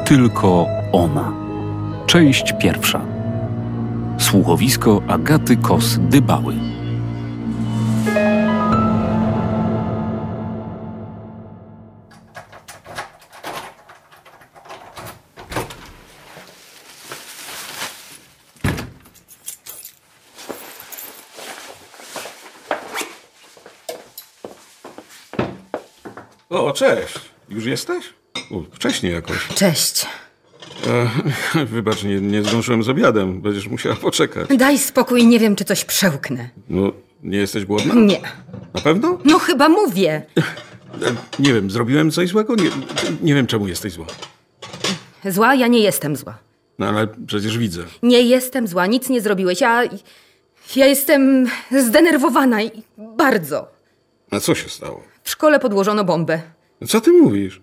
Tylko ona. Część pierwsza. Słuchowisko Agaty Kos-Dybały. O, cześć. Już jesteś? Wcześniej jakoś. Cześć. Wybacz, nie zdążyłem z obiadem. Będziesz musiała poczekać. Daj spokój, nie wiem, czy coś przełknę. No, nie jesteś głodna? Nie. Na pewno? No chyba mówię. Nie wiem, zrobiłem coś złego? Nie wiem, czemu jesteś zła. Zła? Ja nie jestem zła. No, ale przecież widzę. Nie jestem zła, nic nie zrobiłeś. Ja jestem zdenerwowana i bardzo. A co się stało? W szkole podłożono bombę. Co ty mówisz?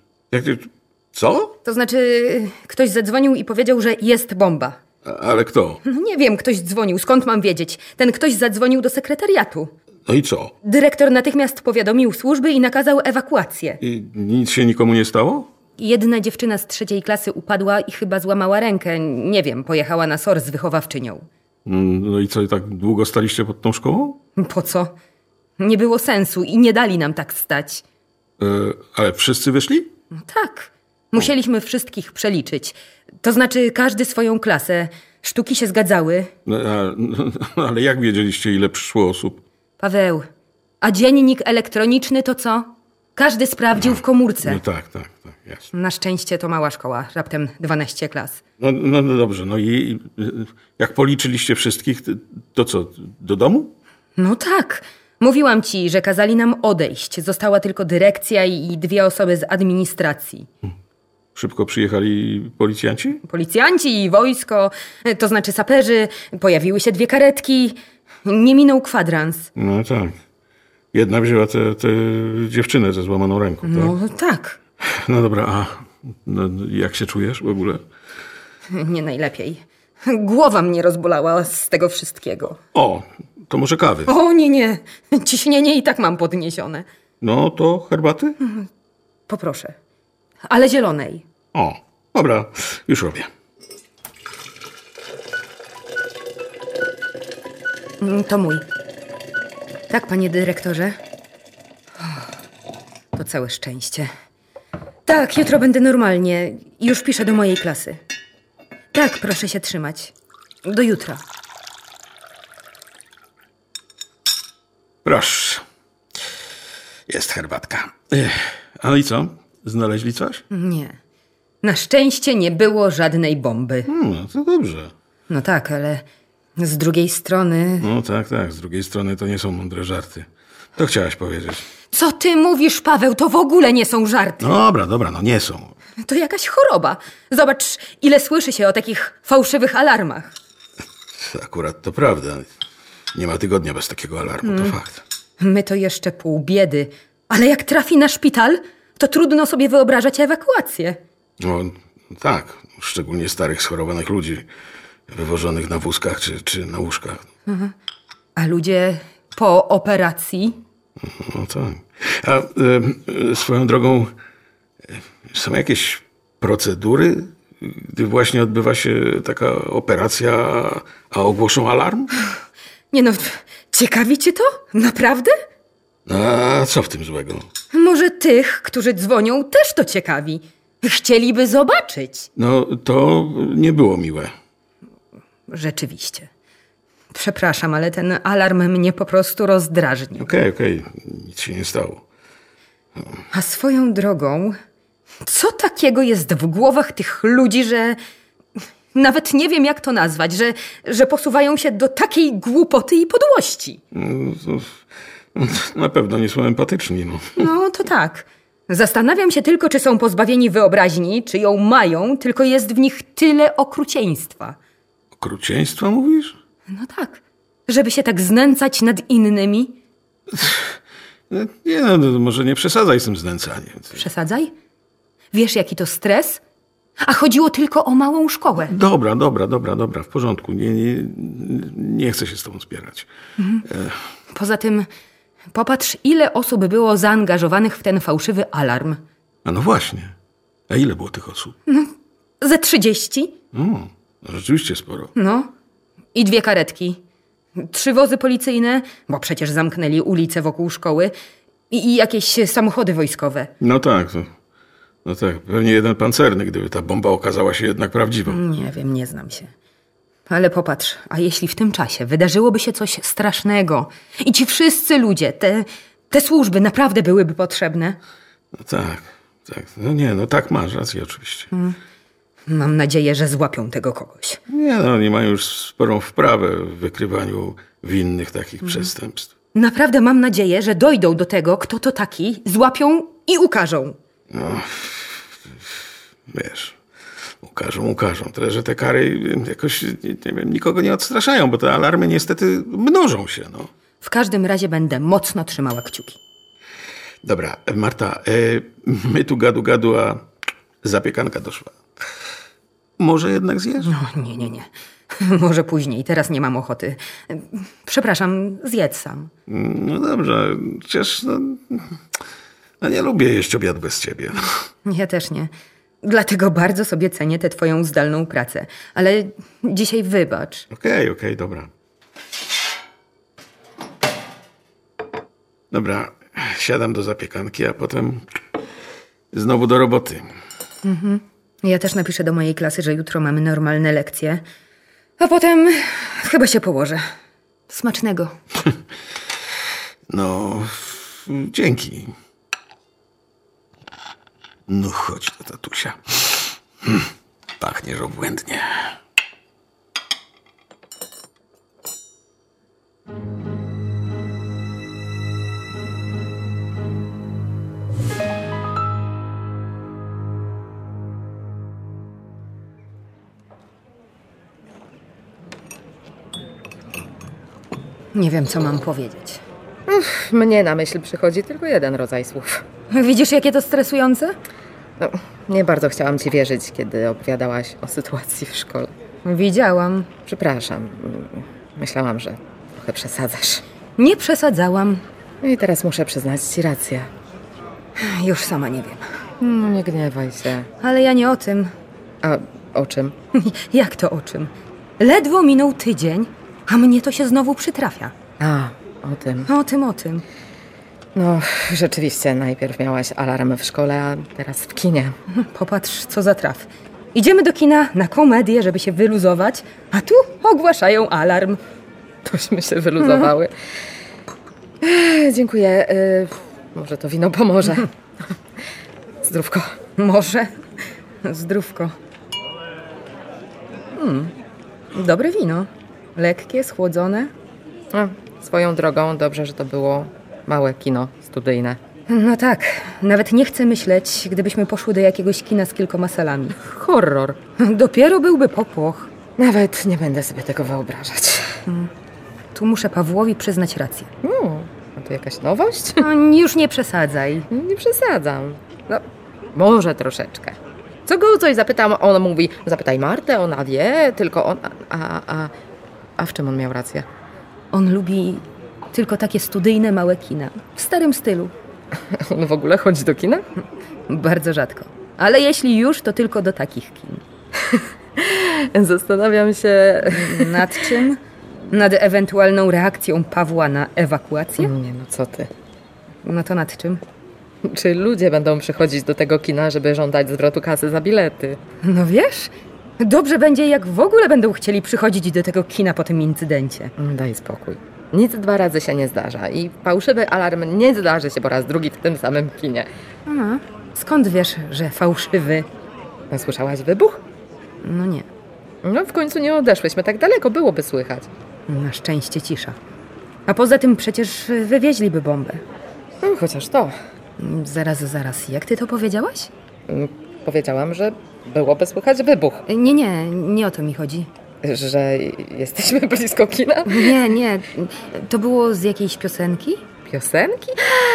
Co? To znaczy, ktoś zadzwonił i powiedział, że jest bomba. Ale kto? No nie wiem, ktoś dzwonił. Skąd mam wiedzieć? Ten ktoś zadzwonił do sekretariatu. No i co? Dyrektor natychmiast powiadomił służby i nakazał ewakuację. I nic się nikomu nie stało? Jedna dziewczyna z 3. klasy upadła i chyba złamała rękę. Nie wiem, pojechała na SOR z wychowawczynią. No i co, i tak długo staliście pod tą szkołą? Po co? Nie było sensu i nie dali nam tak stać. Ale wszyscy wyszli? No tak. Musieliśmy wszystkich przeliczyć. To znaczy każdy swoją klasę. Sztuki się zgadzały. Ale jak wiedzieliście, ile przyszło osób? Paweł, a dziennik elektroniczny to co? Każdy sprawdził w komórce. No tak, jasne. Na szczęście to mała szkoła, raptem 12 klas. No dobrze, no i jak policzyliście wszystkich, to co, do domu? No tak. Mówiłam ci, że kazali nam odejść. Została tylko dyrekcja i 2 osoby z administracji. Szybko przyjechali policjanci? Policjanci i wojsko, to znaczy saperzy. Pojawiły się 2 karetki. Nie minął kwadrans. No tak. Jedna wzięła tę dziewczynę ze złamaną ręką, tak? No tak. No dobra, a jak się czujesz w ogóle? Nie najlepiej. Głowa mnie rozbolała z tego wszystkiego. O, to może kawy? O nie. Ciśnienie i tak mam podniesione. No to herbaty? Poproszę. Ale zielonej. O, dobra, już robię. To mój. Tak, panie dyrektorze? To całe szczęście. Tak, jutro będę normalnie. Już piszę do mojej klasy. Tak, proszę się trzymać. Do jutra. Proszę. Jest herbatka. Ale i co? Znaleźli coś? Nie. Na szczęście nie było żadnej bomby. No to dobrze. No tak, ale z drugiej strony... No tak. Z drugiej strony to nie są mądre żarty. To chciałaś powiedzieć. Co ty mówisz, Paweł? To w ogóle nie są żarty. Dobra, no nie są. To jakaś choroba. Zobacz, ile słyszy się o takich fałszywych alarmach. Akurat to prawda. Nie ma tygodnia bez takiego alarmu, to fakt. My to jeszcze pół biedy. Ale jak trafi na szpital, to trudno sobie wyobrażać ewakuację. No tak, szczególnie starych, schorowanych ludzi, wywożonych na wózkach czy na łóżkach. A ludzie po operacji? No tak. A swoją drogą, są jakieś procedury, gdy właśnie odbywa się taka operacja, a ogłoszą alarm? Nie no, ciekawi cię to? Naprawdę? A co w tym złego? Może tych, którzy dzwonią, też to ciekawi. Chcieliby zobaczyć. No to nie było miłe. Rzeczywiście. Przepraszam, ale ten alarm mnie po prostu rozdrażnił. Okej, nic się nie stało. A swoją drogą, co takiego jest w głowach tych ludzi, że... Nawet nie wiem, jak to nazwać, że posuwają się do takiej głupoty i podłości. Na pewno nie są empatyczni, no. No to tak. Zastanawiam się tylko, czy są pozbawieni wyobraźni, czy ją mają, tylko jest w nich tyle okrucieństwa. Okrucieństwa mówisz? No tak. Żeby się tak znęcać nad innymi. Nie, no może nie przesadzaj z tym znęcaniem. Przesadzaj? Wiesz, jaki to stres? A chodziło tylko o małą szkołę. Dobra, w porządku. Nie chcę się z tobą spierać. Poza tym, popatrz, ile osób było zaangażowanych w ten fałszywy alarm. A no właśnie. A ile było tych osób? Ze 30? No, rzeczywiście sporo. No. I 2 karetki. 3 wozy policyjne, bo przecież zamknęli ulice wokół szkoły. I jakieś samochody wojskowe. No tak, pewnie 1 pancerny, gdyby ta bomba okazała się jednak prawdziwą. Nie wiem, nie znam się. Ale popatrz, a jeśli w tym czasie wydarzyłoby się coś strasznego i ci wszyscy ludzie, te służby naprawdę byłyby potrzebne? No tak. No nie, no tak, masz rację oczywiście. Mam nadzieję, że złapią tego kogoś. Nie, no oni mają już sporą wprawę w wykrywaniu winnych takich przestępstw. Naprawdę mam nadzieję, że dojdą do tego, kto to taki, złapią i ukażą. No, wiesz, ukażą. Tyle, że te kary jakoś, nie wiem, nikogo nie odstraszają, bo te alarmy niestety mnożą się, no. W każdym razie będę mocno trzymała kciuki. Dobra, Marta, my tu gadu, a zapiekanka doszła. Może jednak zjesz? No, nie. Może później, teraz nie mam ochoty. Przepraszam, zjedz sam. No dobrze, chociaż no nie lubię jeść obiad bez ciebie. Ja też nie. Dlatego bardzo sobie cenię tę twoją zdalną pracę. Ale dzisiaj wybacz. Okej, dobra. Dobra, siadam do zapiekanki, a potem znowu do roboty. Ja też napiszę do mojej klasy, że jutro mamy normalne lekcje. A potem chyba się położę. Smacznego. No, dzięki. No chodź do tatusia. Pachniesz obłędnie. Nie wiem, co mam powiedzieć. Mnie na myśl przychodzi tylko jeden rodzaj słów. Widzisz, jakie to stresujące? No, nie bardzo chciałam ci wierzyć, kiedy opowiadałaś o sytuacji w szkole. Widziałam. Przepraszam. Myślałam, że trochę przesadzasz. Nie przesadzałam. No i teraz muszę przyznać ci rację. Już sama nie wiem. No, nie gniewaj się. Ale ja nie o tym. A o czym? Jak to o czym? Ledwo minął tydzień, a mnie to się znowu przytrafia. A, o tym. O tym. No, rzeczywiście, najpierw miałaś alarm w szkole, a teraz w kinie. Popatrz, co za traf. Idziemy do kina na komedię, żeby się wyluzować, a tu ogłaszają alarm. Tośmy się wyluzowały. Dziękuję. Może to wino pomoże. Zdrówko. Może. Zdrówko. Dobre wino. Lekkie, schłodzone. No, swoją drogą, dobrze, że to było małe kino studyjne. No tak. Nawet nie chcę myśleć, gdybyśmy poszły do jakiegoś kina z kilkoma salami. Horror. Dopiero byłby popłoch. Nawet nie będę sobie tego wyobrażać. Tu muszę Pawłowi przyznać rację. A to jakaś nowość? Już nie przesadzaj. Nie przesadzam. No, może troszeczkę. Co go o coś zapytam, on mówi, zapytaj Martę, ona wie, tylko on... A w czym on miał rację? On lubi tylko takie studyjne małe kina. W starym stylu. On w ogóle chodzi do kina? Bardzo rzadko. Ale jeśli już, to tylko do takich kin. Zastanawiam się... Nad czym? Nad ewentualną reakcją Pawła na ewakuację? Nie, no co ty? No to nad czym? Czy ludzie będą przychodzić do tego kina, żeby żądać zwrotu kasy za bilety? No wiesz, dobrze będzie, jak w ogóle będą chcieli przychodzić do tego kina po tym incydencie. Daj spokój. Nic 2 razy się nie zdarza i fałszywy alarm nie zdarzy się po raz drugi w tym samym kinie. Skąd wiesz, że fałszywy? Słyszałaś wybuch? No nie. No w końcu nie odeszłyśmy, tak daleko byłoby słychać. Na szczęście cisza. A poza tym przecież wywieźliby bombę. Chociaż to. Zaraz. Jak ty to powiedziałaś? Powiedziałam, że byłoby słychać wybuch. Nie o to mi chodzi. Że jesteśmy blisko kina? Nie. To było z jakiejś piosenki? Piosenki?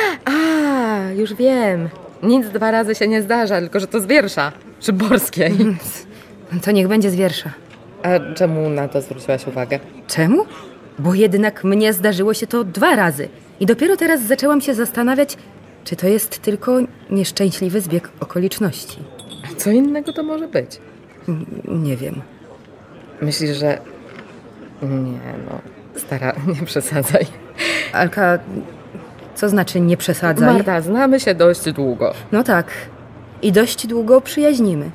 A, już wiem. Nic 2 razy się nie zdarza, tylko że to z wiersza. Szymborskiej. To niech będzie z wiersza. A czemu na to zwróciłaś uwagę? Czemu? Bo jednak mnie zdarzyło się to 2 razy. I dopiero teraz zaczęłam się zastanawiać, czy to jest tylko nieszczęśliwy zbieg okoliczności. Co innego to może być? Nie wiem. Myślisz, że... Nie, no, stara, nie przesadzaj. Alka, co znaczy nie przesadzaj? Marta, znamy się dość długo. No tak. I dość długo przyjaźnimy.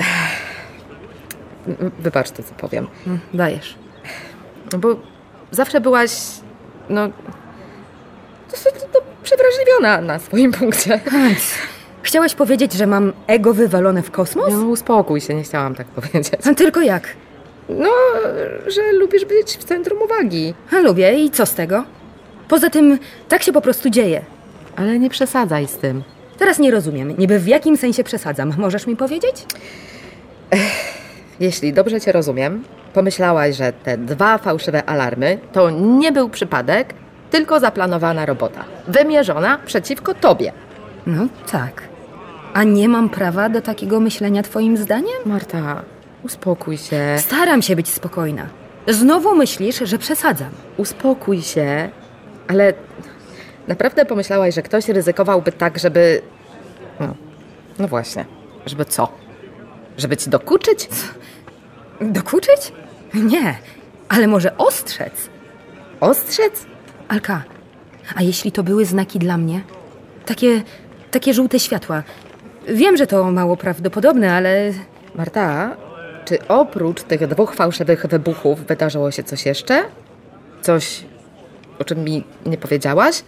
Wybacz to, co powiem. Dajesz. Bo zawsze byłaś, no... To przewrażliwiona na swoim punkcie. Chciałaś powiedzieć, że mam ego wywalone w kosmos? No, uspokój się, nie chciałam tak powiedzieć. A tylko jak? No, że lubisz być w centrum uwagi. A lubię i co z tego? Poza tym, tak się po prostu dzieje. Ale nie przesadzaj z tym. Teraz nie rozumiem. Niby w jakim sensie przesadzam? Możesz mi powiedzieć? Jeśli dobrze cię rozumiem, pomyślałaś, że te 2 fałszywe alarmy to nie był przypadek, tylko zaplanowana robota. Wymierzona przeciwko tobie. No tak. A nie mam prawa do takiego myślenia twoim zdaniem? Marta, uspokój się. Staram się być spokojna. Znowu myślisz, że przesadzam. Uspokój się, ale naprawdę pomyślałaś, że ktoś ryzykowałby tak, żeby... No właśnie, żeby co? Żeby ci dokuczyć? Dokuczyć? Nie, ale może ostrzec. Ostrzec? Alka, a jeśli to były znaki dla mnie? Takie żółte światła. Wiem, że to mało prawdopodobne, ale... Marta, czy oprócz tych 2 fałszywych wybuchów wydarzyło się coś jeszcze? Coś, o czym mi nie powiedziałaś?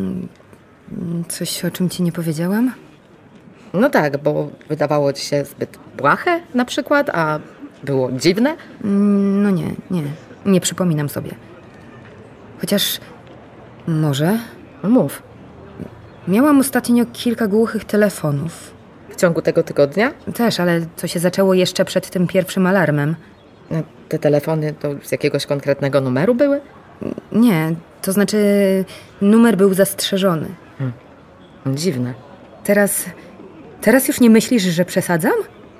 Coś, o czym ci nie powiedziałam? No tak, bo wydawało ci się zbyt błahe na przykład, a było dziwne. No nie przypominam sobie. Chociaż może... Mów. Miałam ostatnio kilka głuchych telefonów. W ciągu tego tygodnia? Też, ale to się zaczęło jeszcze przed tym pierwszym alarmem. No, te telefony to z jakiegoś konkretnego numeru były? Nie, to znaczy numer był zastrzeżony. Dziwne. Teraz już nie myślisz, że przesadzam?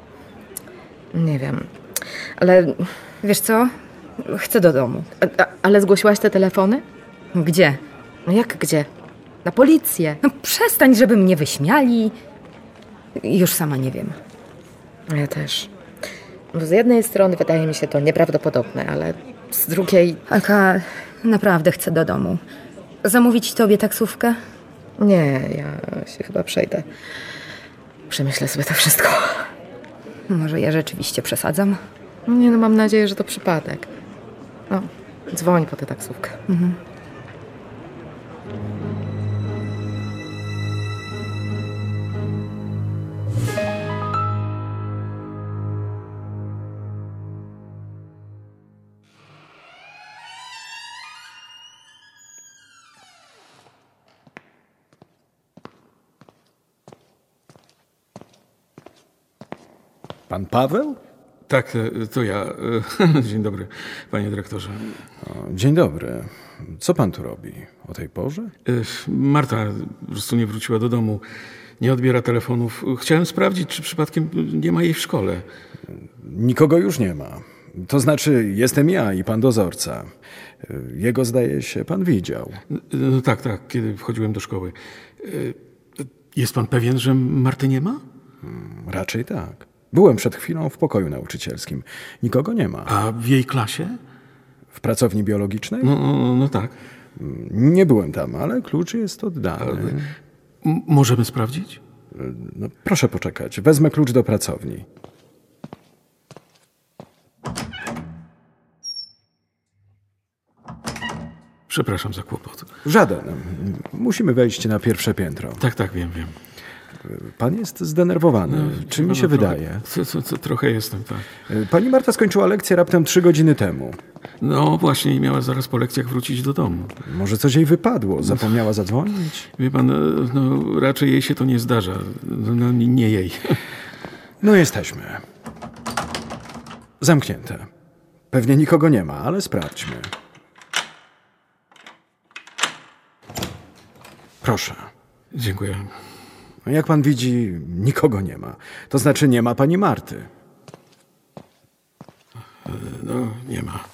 Nie wiem, ale... Wiesz co? Chcę do domu. Ale zgłosiłaś te telefony? Gdzie? No jak gdzie? Na policję. No przestań, żeby mnie wyśmiali. Już sama nie wiem. Ja też. Bo z jednej strony wydaje mi się to nieprawdopodobne, ale z drugiej... Alka, naprawdę chcę do domu. Zamówić tobie taksówkę? Nie, ja się chyba przejdę. Przemyślę sobie to wszystko. Może ja rzeczywiście przesadzam? Nie, no mam nadzieję, że to przypadek. No, dzwoń po tę taksówkę. Pan Paweł? Tak, to ja. Dzień dobry, panie dyrektorze. Dzień dobry. Co pan tu robi o tej porze? Marta po prostu nie wróciła do domu. Nie odbiera telefonów. Chciałem sprawdzić, czy przypadkiem nie ma jej w szkole. Nikogo już nie ma. To znaczy, jestem ja i pan dozorca. Jego, zdaje się, pan widział. No tak, kiedy wchodziłem do szkoły. Jest pan pewien, że Marty nie ma? Raczej tak. Byłem przed chwilą w pokoju nauczycielskim. Nikogo nie ma. A w jej klasie? W pracowni biologicznej? No tak. Nie byłem tam, ale klucz jest oddany. Możemy sprawdzić? No, proszę poczekać. Wezmę klucz do pracowni. Przepraszam za kłopot. Żaden. Musimy wejść na pierwsze piętro. Tak, wiem. Pan jest zdenerwowany. Czy mi się wydaje? Trochę jestem, tak. Pani Marta skończyła lekcję raptem 3 godziny temu. No właśnie i miała zaraz po lekcjach wrócić do domu. Może coś jej wypadło? Zapomniała zadzwonić? Wie pan, no raczej jej się to nie zdarza. No, nie jej. No jesteśmy. Zamknięte. Pewnie nikogo nie ma, ale sprawdźmy. Proszę. Dziękuję. Jak pan widzi, nikogo nie ma. To znaczy nie ma pani Marty. No, nie ma.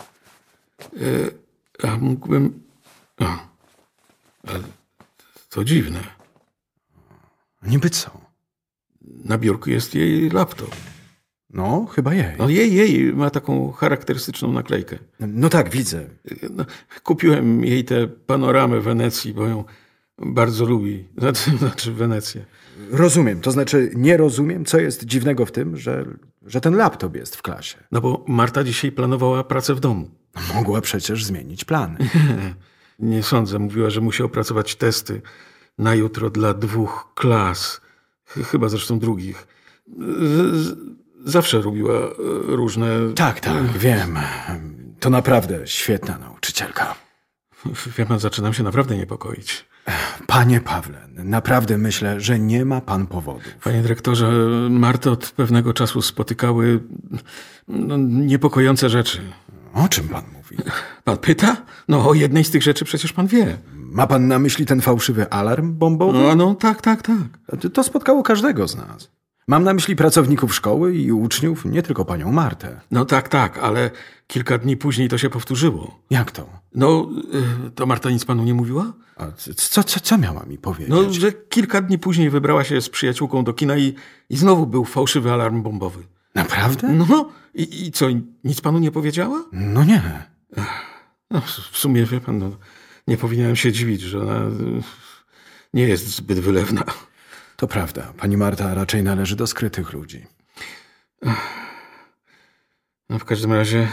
A mógłbym... Ale to dziwne. Niby co? Na biurku jest jej laptop. No, chyba jej. No jej ma taką charakterystyczną naklejkę. No tak, widzę. No, kupiłem jej tę panoramę Wenecji, bo ją bardzo lubi. Znaczy Wenecję. Rozumiem, to znaczy nie rozumiem, co jest dziwnego w tym, że ten laptop jest w klasie. No bo Marta dzisiaj planowała pracę w domu. Mogła przecież zmienić plany. Nie sądzę. Mówiła, że musi opracować testy na jutro dla 2 klas. Chyba zresztą drugich. Zawsze robiła różne... Tak, wiem. To naprawdę świetna nauczycielka. Wie pan, zaczynam się naprawdę niepokoić. Panie Pawle, naprawdę myślę, że nie ma pan powodów. Panie dyrektorze, Martę od pewnego czasu spotykały niepokojące rzeczy. O czym pan mówi? Pan pyta? No o jednej z tych rzeczy przecież pan wie. Ma pan na myśli ten fałszywy alarm bombowy? No tak. To spotkało każdego z nas. Mam na myśli pracowników szkoły i uczniów, nie tylko panią Martę. No tak, ale kilka dni później to się powtórzyło. Jak to? No, to Marta nic panu nie mówiła? A co miała mi powiedzieć? No, że kilka dni później wybrała się z przyjaciółką do kina i znowu był fałszywy alarm bombowy. Naprawdę? No, i co, nic panu nie powiedziała? No nie. No, w sumie, wie pan, no, nie powinienem się dziwić, że ona nie jest zbyt wylewna. To prawda. Pani Marta raczej należy do skrytych ludzi. No, w każdym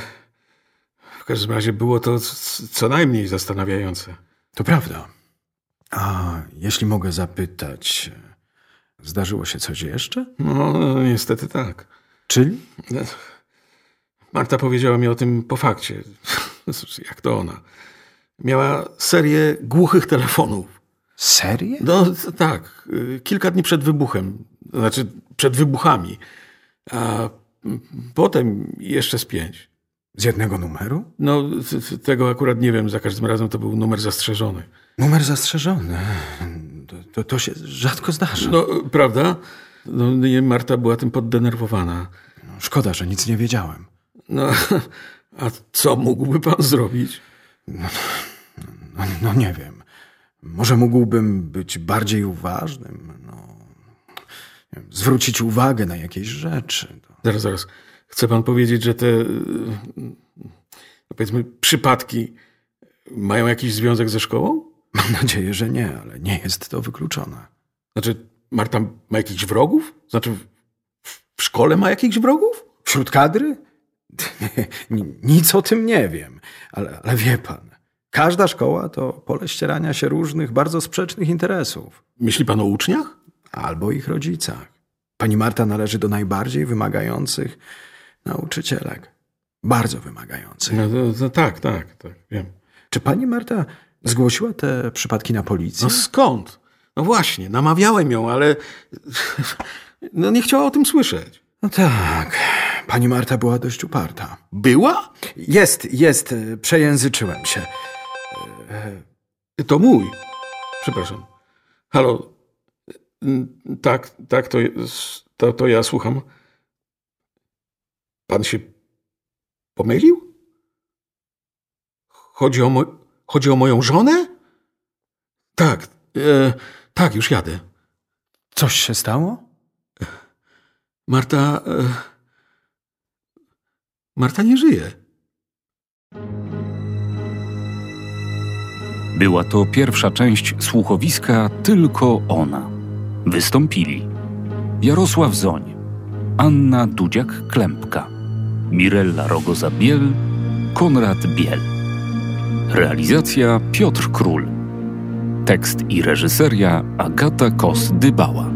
razie było to co najmniej zastanawiające. To prawda. A jeśli mogę zapytać, zdarzyło się coś jeszcze? No, niestety tak. Czyli? Marta powiedziała mi o tym po fakcie. Jak to ona? Miała serię głuchych telefonów. Serię? No tak. Kilka dni przed wybuchem. Znaczy przed wybuchami. A potem jeszcze z 5. Z jednego numeru? No, tego akurat nie wiem. Za każdym razem to był numer zastrzeżony. Numer zastrzeżony? To się rzadko zdarza. No, prawda? No, Marta była tym poddenerwowana. No, szkoda, że nic nie wiedziałem. No, a co mógłby pan zrobić? No nie wiem. Może mógłbym być bardziej uważnym, nie wiem, zwrócić uwagę na jakieś rzeczy. Zaraz. Chce pan powiedzieć, że te, powiedzmy, przypadki mają jakiś związek ze szkołą? Mam nadzieję, że nie, ale nie jest to wykluczone. Znaczy, Marta ma jakichś wrogów? Znaczy, w szkole ma jakichś wrogów? Wśród kadry? Nic o tym nie wiem, ale wie pan, każda szkoła to pole ścierania się różnych, bardzo sprzecznych interesów. Myśli pan o uczniach? Albo ich rodzicach. Pani Marta należy do najbardziej wymagających nauczycielek. Bardzo wymagających. No tak, wiem. Czy pani Marta zgłosiła te przypadki na policję? No skąd? No właśnie, namawiałem ją, ale no nie chciała o tym słyszeć. No tak, pani Marta była dość uparta. Była? Jest, przejęzyczyłem się. To mój. Przepraszam. Halo. Tak, to ja słucham. Pan się pomylił? Chodzi o moją żonę? Tak, już jadę. Coś się stało? Marta nie żyje. Była to pierwsza część słuchowiska Tylko ona. Wystąpili Jarosław Zoń, Anna Dudziak-Klempka, Mirella Rogoza-Biel, Konrad Biel. Realizacja Piotr Król. Tekst i reżyseria Agata Kos-Dybała.